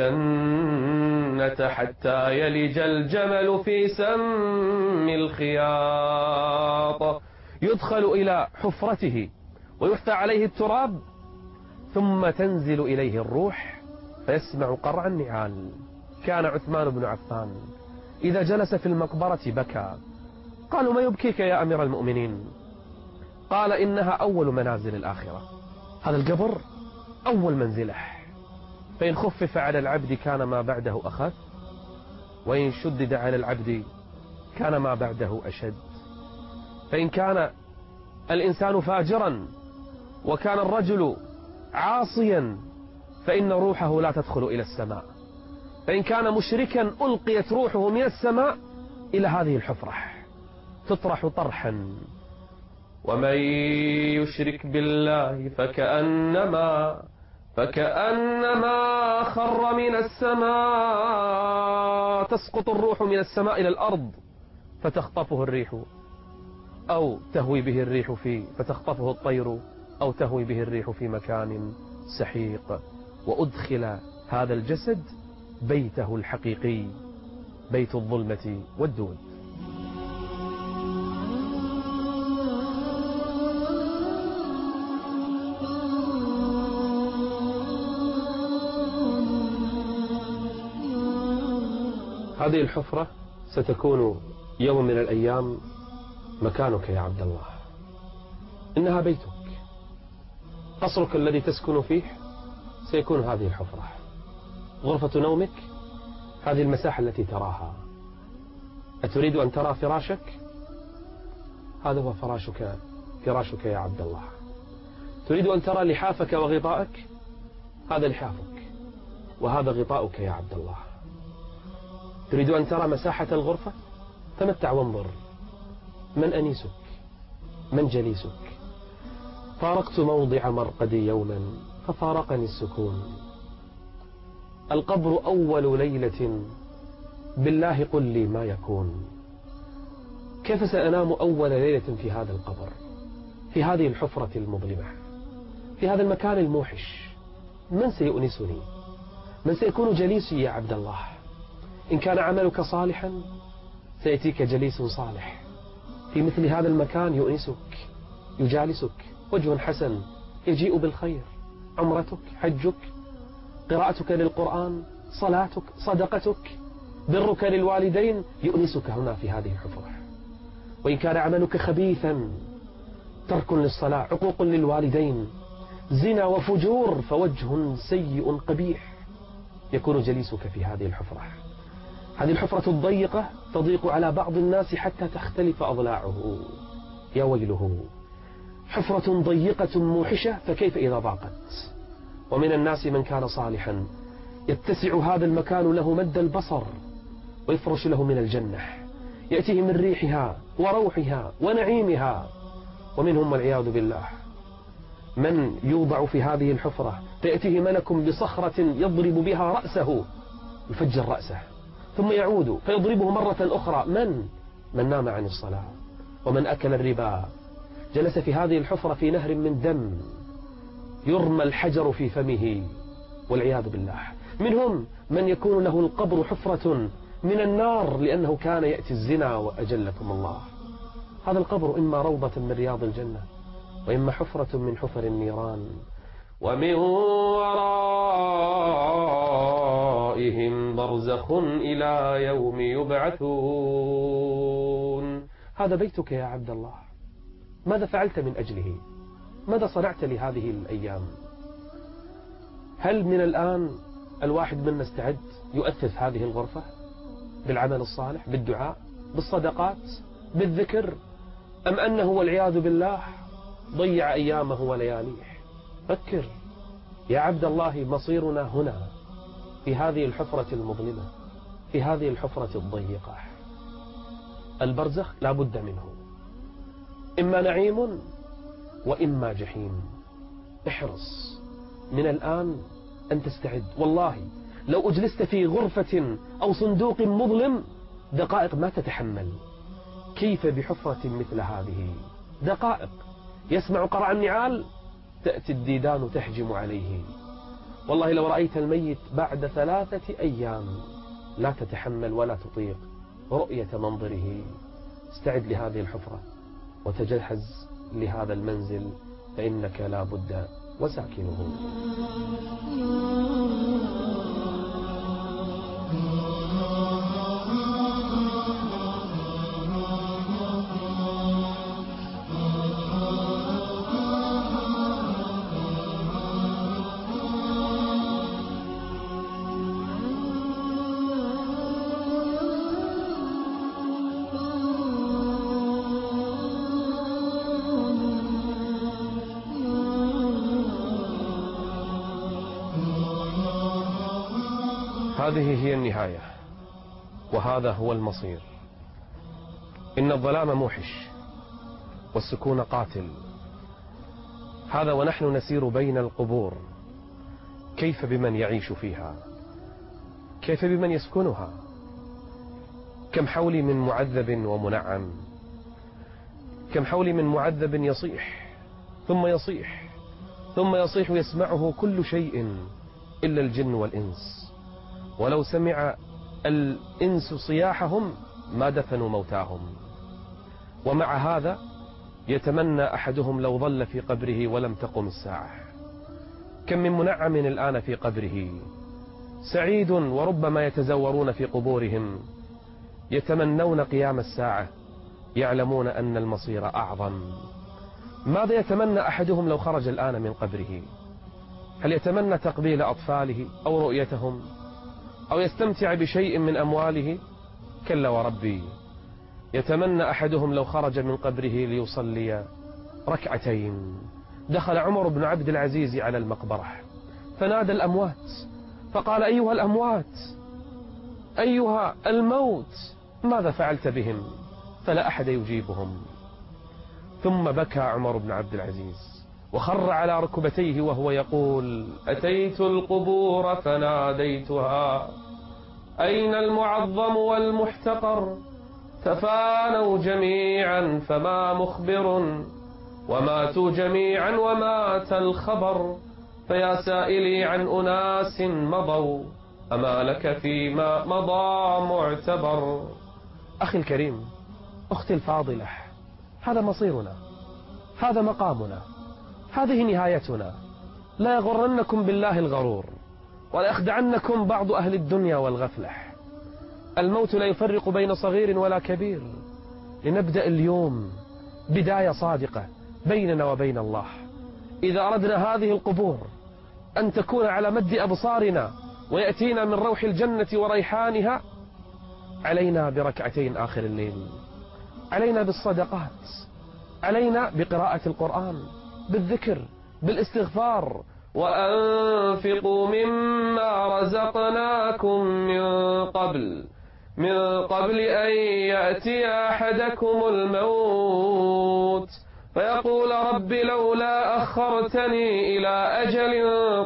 الجنة حتى يلج الجمل في سم الخياط. يدخل إلى حفرته ويحثى عليه التراب، ثم تنزل إليه الروح فيسمع قرع النعال. كان عثمان بن عفان إذا جلس في المقبرة بكى. قالوا ما يبكيك يا أمير المؤمنين؟ قال إنها أول منازل الآخرة، هذا القبر أول منزله، فإن خفف على العبد كان ما بعده أخف، وإن شدد على العبد كان ما بعده أشد. فإن كان الإنسان فاجرا وكان الرجل عاصيا فإن روحه لا تدخل إلى السماء، فإن كان مشركا ألقيت روحه من السماء إلى هذه الحفرة تطرح طرحا. ومن يشرك بالله فكأنما فكأنما خر من السماء. تسقط الروح من السماء إلى الأرض فتخطفه الريح، أو تهوي به الريح في فتخطفه الطير، أو تهوي به الريح في مكان سحيق. وأدخل هذا الجسد بيته الحقيقي، بيت الظلمة والدود. هذه الحفرة ستكون يوم من الأيام مكانك يا عبد الله، إنها بيتك، قصرك الذي تسكن فيه سيكون هذه الحفرة، غرفة نومك هذه المساحة التي تراها. أتريد أن ترى فراشك؟ هذا هو فراشك، فراشك يا عبد الله. تريد أن ترى لحافك وغطاءك؟ هذا لحافك وهذا غطاؤك يا عبد الله. تريد أن ترى مساحة الغرفة؟ تمتع وانظر. من أنيسك؟ من جليسك؟ فارقت موضع مرقدي يوما ففارقني السكون. القبر أول ليلة، بالله قل لي ما يكون. كيف سأنام أول ليلة في هذا القبر، في هذه الحفرة المظلمة، في هذا المكان الموحش؟ من سيؤنسني؟ من سيكون جليسي يا عبد الله؟ إن كان عملك صالحا سيأتيك جليس صالح في مثل هذا المكان يؤنسك يجالسك. وجه حسن يجيء بالخير، عمرتك، حجك، قراءتك للقرآن، صلاتك، صدقتك، برك للوالدين يؤنسك هنا في هذه الحفرة. وإن كان عملك خبيثا، ترك للصلاة، عقوق للوالدين، زنا وفجور، فوجه سيء قبيح يكون جليسك في هذه الحفرة. هذه الحفرة الضيقة تضيق على بعض الناس حتى تختلف أضلاعه. يا ويله، حفرة ضيقة موحشة، فكيف إذا ضاقت؟ ومن الناس من كان صالحا يتسع هذا المكان له مد البصر ويفرش له من الجنة، يأتيه من ريحها وروحها ونعيمها. ومنهم والعياذ بالله من يوضع في هذه الحفرة فيأتيه ملك بصخرة يضرب بها رأسه، يفجر رأسه، ثم يعود فيضربه مرة أخرى. من؟ من نام عن الصلاة، ومن أكل الربا، جلس في هذه الحفرة في نهر من دم، يرمى الحجر في فمه والعياذ بالله. منهم من يكون له القبر حفرة من النار لأنه كان يأتي الزنا وأجلكم الله. هذا القبر إما روضة من رياض الجنة، وإما حفرة من حفر النيران. ومن ورائهم برزخ إلى يوم يبعثون. هذا بيتك يا عبد الله، ماذا فعلت من أجله؟ ماذا صنعت لهذه الأيام؟ هل من الآن الواحد منا استعد يؤثث هذه الغرفة بالعمل الصالح، بالدعاء، بالصدقات، بالذكر، أم أنه والعياذ بالله ضيع أيامه ولياليه؟ فكر يا عبد الله، مصيرنا هنا في هذه الحفرة المظلمة، في هذه الحفرة الضيقة. البرزخ لا بد منه، إما نعيم وإما جحيم. احرص من الآن أن تستعد. والله لو أجلست في غرفة أو صندوق مظلم دقائق ما تتحمل، كيف بحفرة مثل هذه؟ دقائق يسمع قرع النعال تأتي الديدان تهجم عليه. والله لو رأيت الميت بعد ثلاثة أيام لا تتحمل ولا تطيق رؤية منظره. استعد لهذه الحفرة وتجهز لهذا المنزل، فإنك لا بد وساكنه. هذه هي النهاية، وهذا هو المصير. إن الظلام موحش والسكون قاتل. هذا ونحن نسير بين القبور. كيف بمن يعيش فيها؟ كيف بمن يسكنها؟ كم حولي من معذب ومنعم، كم حولي من معذب يصيح ثم يصيح ثم يصيح يسمعه كل شيء إلا الجن والإنس. ولو سمع الإنس صياحهم ما دفنوا موتاهم. ومع هذا يتمنى أحدهم لو ظل في قبره ولم تقم الساعة. كم من منعم الآن في قبره سعيد، وربما يتزورون في قبورهم يتمنون قيام الساعة، يعلمون أن المصير أعظم. ماذا يتمنى أحدهم لو خرج الآن من قبره؟ هل يتمنى تقبيل أطفاله أو رؤيتهم أو يستمتع بشيء من أمواله؟ كلا وربي. يتمنى أحدهم لو خرج من قبره ليصلي ركعتين. دخل عمر بن عبد العزيز على المقبرة فنادى الأموات فقال: أيها الأموات، أيها الموت ماذا فعلت بهم؟ فلا أحد يجيبهم. ثم بكى عمر بن عبد العزيز وخر على ركبتيه وهو يقول: أتيت القبور فناديتها أين المعظم والمحتقر؟ تفانوا جميعا فما مخبر، وماتوا جميعا ومات الخبر. فيا سائلي عن أناس مضوا، أما لك فيما مضى معتبر. أخي الكريم، أختي الفاضلة، هذا مصيرنا، هذا مقامنا، هذه نهايتنا. لا يغرنكم بالله الغرور، ولا يخدعنكم بعض أهل الدنيا والغفلة. الموت لا يفرق بين صغير ولا كبير. لنبدأ اليوم بداية صادقة بيننا وبين الله. إذا أردنا هذه القبور أن تكون على مد أبصارنا ويأتينا من روح الجنة وريحانها، علينا بركعتين آخر الليل، علينا بالصدقات، علينا بقراءة القرآن، بالذكر، بالاستغفار. وأنفقوا مما رزقناكم من قبل من قبل أن يأتي أحدكم الموت فيقول رب لولا أخرتني إلى أجل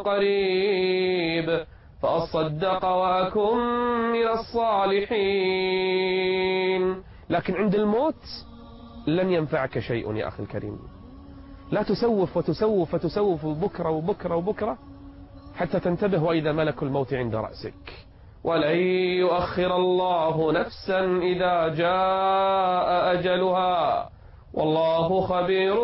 قريب فأصدق وأكن من الصالحين. لكن عند الموت لن ينفعك شيء يا أخي الكريم. لا تسوف وتسوف وتسوف بكرة وبكرة وبكرة حتى تنتبه وإذا ملك الموت عند رأسك. ولن يؤخر الله نفسا إذا جاء أجلها والله خبير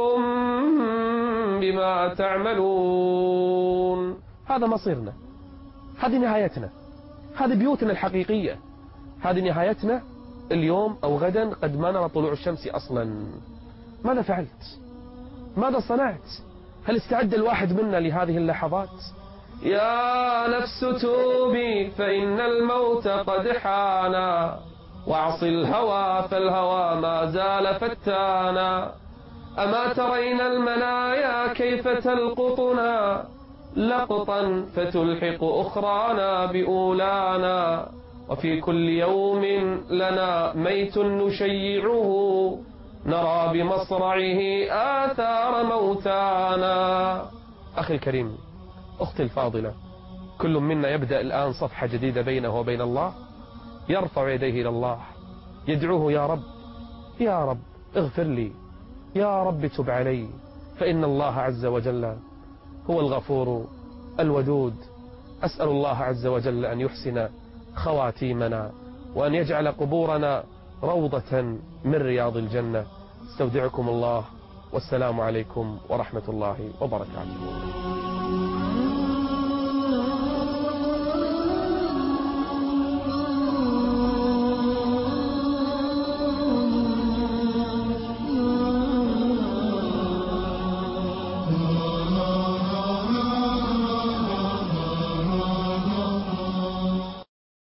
بما تعملون. هذا مصيرنا، هذه نهايتنا، هذه بيوتنا الحقيقية، هذه نهايتنا اليوم أو غدا قد ما نرى طلوع الشمس أصلا. ماذا فعلت؟ ماذا صنعت؟ هل استعد الواحد منا لهذه اللحظات؟ يا نفس توبي فإن الموت قد حانا، واعص الهوى فالهوى ما زال فتانا. أما ترين المنايا كيف تلقطنا لقطا فتلحق أخرانا بأولانا. وفي كل يوم لنا ميت نشيعه نرى بمصرعه آثار موتانا. أخي الكريم، أختي الفاضلة، كل منا يبدأ الآن صفحة جديدة بينه وبين الله. يرفع يديه إلى الله يدعوه: يا رب يا رب اغفر لي، يا رب تب علي، فإن الله عز وجل هو الغفور الودود. أسأل الله عز وجل أن يحسن خواتيمنا وأن يجعل قبورنا روضة من رياض الجنة. استودعكم الله، والسلام عليكم ورحمة الله وبركاته.